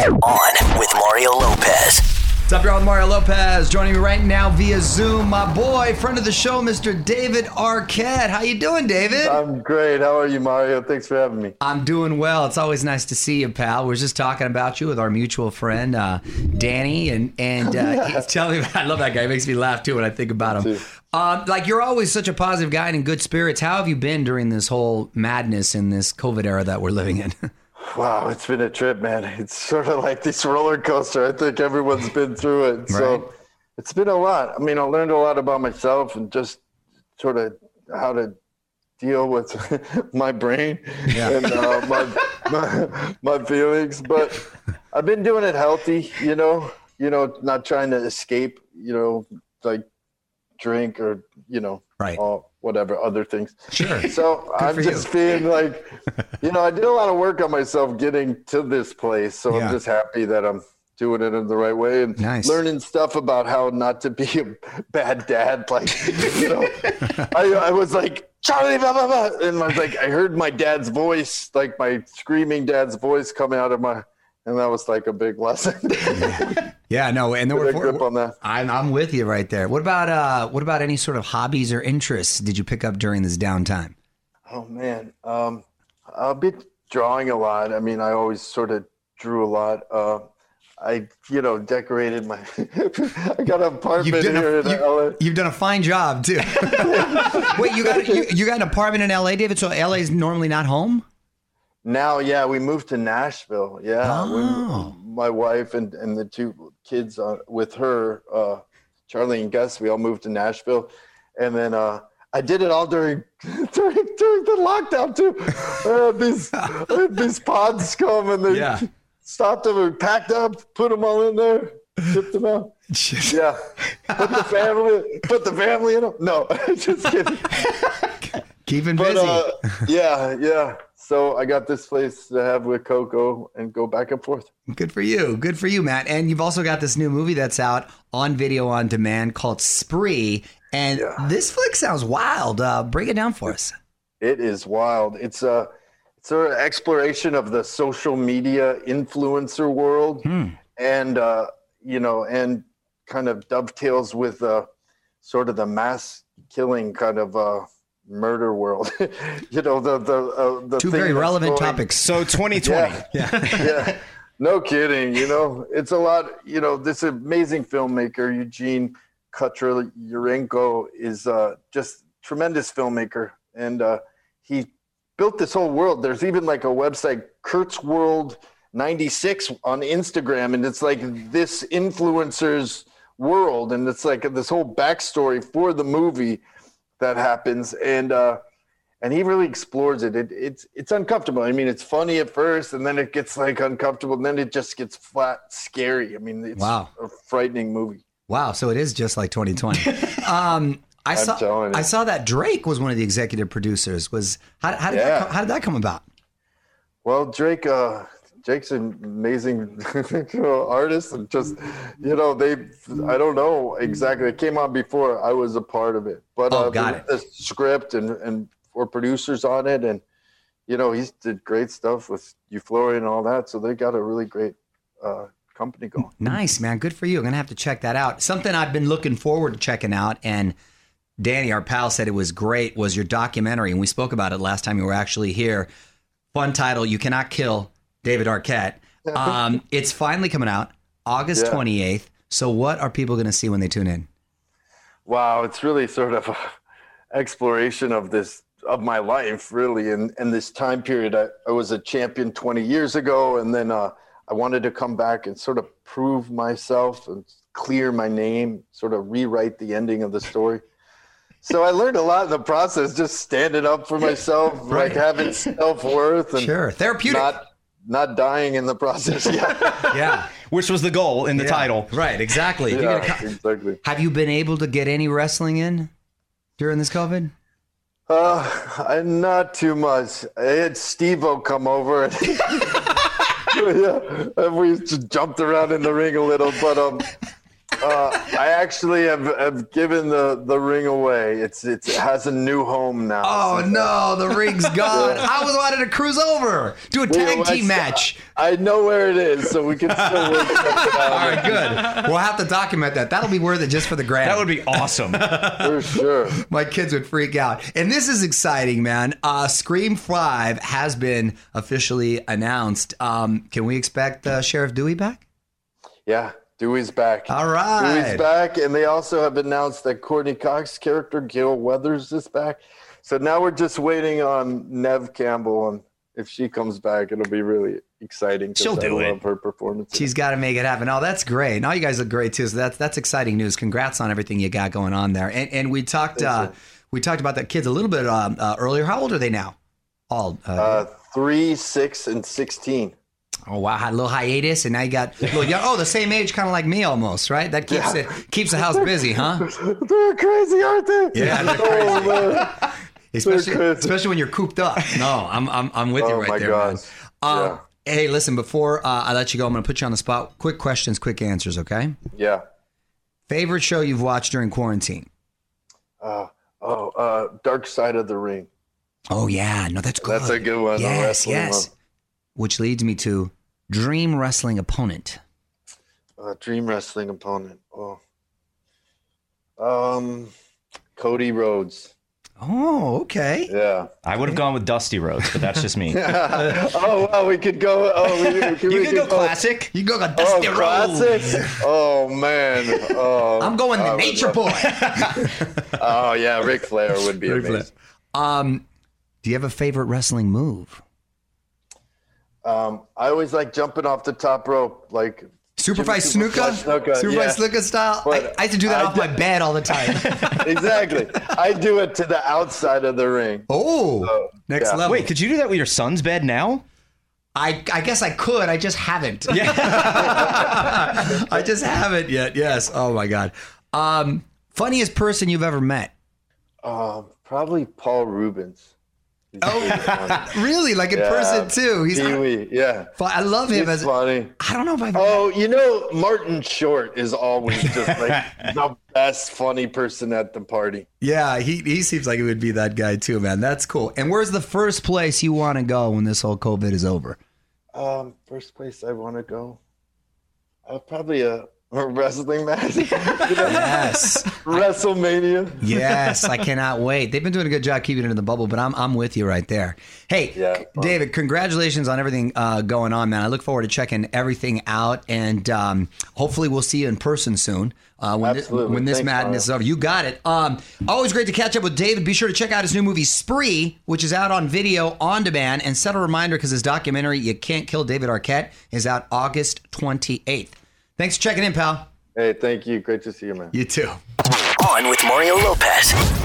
On with Mario Lopez. What's up, y'all? With Mario Lopez. Joining me right now via Zoom, my boy, friend of the show, Mr. David Arquette. How you doing, David? I'm great. How are you, Mario? Thanks for having me. I'm doing well. It's always nice to see you, pal. We were just talking about you with our mutual friend, Danny, and he's telling me, I love that guy. He makes me laugh, too, when I think about him. Like, you're always such a positive guy and in good spirits. How have you been during this whole madness in this COVID era that we're living in? Wow, it's been a trip, man. It's sort of like this roller coaster. I think everyone's been through it. Right. So it's been a lot. I mean, I learned a lot about myself and just sort of how to deal with my brain and my feelings. But I've been doing it healthy, you know, not trying to escape, like drink or, right. Whatever other things. Sure. So I'm just feeling like, I did a lot of work on myself getting to this place. So I'm just happy that I'm doing it in the right way and learning stuff about how not to be a bad dad. Like, I was like, Charlie, blah, blah, blah. And I was like, I heard my dad's voice, like my screaming dad's voice coming out of and that was like a big lesson. Yeah, no, and there grip on that. I'm with you right there. What about any sort of hobbies or interests did you pick up during this downtime? Oh man, I've been drawing a lot. I mean, I always sort of drew a lot. I decorated my. I got an apartment here in LA. You've done a fine job too. Wait, you got an apartment in LA, David? So LA is normally not home? Now, yeah, we moved to Nashville. Yeah, my wife and the two kids with her, Charlie and Gus, we all moved to Nashville, and then I did it all during the lockdown too. I had these pods come and they stopped them and packed up, put them all in there, shipped them out. Yeah, put the family in them. No, just kidding. Keeping busy. Yeah. So I got this place to have with Coco and go back and forth. Good for you, Matt. And you've also got this new movie that's out on video on demand called Spree. And this flick sounds wild. Break it down for us. It is wild. It's a sort of exploration of the social media influencer world, and and kind of dovetails with sort of the mass killing kind of murder world. The two very relevant topics. So 2020. Yeah. No kidding. It's a lot. This amazing filmmaker Eugene Kutrayenko is just tremendous filmmaker, and he built this whole world. There's even like a website, Kurt's World 96 on Instagram, and it's like this influencer's world, and it's like this whole backstory for the movie that happens, and he really explores it. It's uncomfortable. I mean, it's funny at first, and then it gets like uncomfortable, and then it just gets flat scary. I mean, it's a frightening movie. Wow, so it is just like 2020. I saw that Drake was one of the executive producers. How did that come about? Well, Jake's an amazing artist, and just I don't know exactly. It came on before I was a part of it, but the script and for producers on it, and he's did great stuff with Euphoria and all that, so they got a really great company going. Nice, man. Good for you. I'm gonna have to check that out. Something I've been looking forward to checking out, and Danny, our pal, said it was great, was your documentary, and we spoke about it last time you were actually here. Fun title, You Cannot Kill David Arquette. It's finally coming out August 28th. So what are people going to see when they tune in? Wow, it's really sort of an exploration of my life, really. And this time period, I was a champion 20 years ago. And then I wanted to come back and sort of prove myself and clear my name, sort of rewrite the ending of the story. So I learned a lot in the process, just standing up for myself, like having self-worth. And therapeutic. Not dying in the process. Yeah. Which was the goal in the title. Right, exactly. Exactly. Have you been able to get any wrestling in during this COVID? Not too much. I had Steve-O come over and and we just jumped around in the ring a little, but I actually have given the ring away. It has a new home now. Oh no, the ring's gone. I was wanting to cruise over, do a tag team match. I know where it is, so we can still work something out. All right, good. We'll have to document that. That'll be worth it just for the gram. That would be awesome. For sure. My kids would freak out. And this is exciting, man. Scream 5 has been officially announced. Can we expect Sheriff Dewey back? Yeah, Dewey's back. All right. Dewey's back, and they also have announced that Courtney Cox's character, Gail Weathers, is back. So now we're just waiting on Neve Campbell, and if she comes back, it'll be really exciting. She'll do it. I love her performance. She's got to make it happen. Oh, that's great. Now you guys look great too. So that's exciting news. Congrats on everything you got going on there. And we talked about the kids a little bit earlier. How old are they now? All 3, 6, and 16. Oh wow, had a little hiatus, and now you got the same age, kind of like me almost, right? That keeps the house busy, huh? They're crazy, aren't they? Yeah, they're crazy. Especially when you're cooped up. No, I'm with you right there, man. Hey, listen, before I let you go, I'm going to put you on the spot. Quick questions, quick answers, okay? Yeah. Favorite show you've watched during quarantine? Dark Side of the Ring. Oh yeah, no, that's good. That's a good one. Yes. Which leads me to dream wrestling opponent. Dream wrestling opponent. Cody Rhodes. Oh, okay. Yeah. I would have gone with Dusty Rhodes, but that's just me. We could go. You could go classic. You go Dusty Rhodes. Classic. Oh man. I'm going the Nature Boy. Oh yeah, Ric Flair would be amazing. Do you have a favorite wrestling move? I always like jumping off the top rope, like Superfly Snuka style. I used to do that off my bed all the time. Exactly. I do it to the outside of the ring. Next level. Wait, could you do that with your son's bed now? I guess I could. I just haven't. Yeah. I just haven't yet. Yes. Oh my God. Funniest person you've ever met? Probably Paul Rubens. Really? Like in person too? He's Pee-wee, yeah. I love him. He's funny. I don't know if I've. Martin Short is always just like the best funny person at the party. Yeah, he seems like it would be that guy too, man. That's cool. And where's the first place you want to go when this whole COVID is over? First place I want to go, probably a wrestling match. Yes. WrestleMania. Yes, I cannot wait. They've been doing a good job keeping it in the bubble, but I'm with you right there. Hey, David, congratulations on everything going on, man. I look forward to checking everything out, and hopefully we'll see you in person soon when this madness is over. You got it. Always great to catch up with David. Be sure to check out his new movie, Spree, which is out on video on demand, and set a reminder because his documentary, You Can't Kill David Arquette, is out August 28th. Thanks for checking in, pal. Hey, thank you. Great to see you, man. You too. On with Mario Lopez.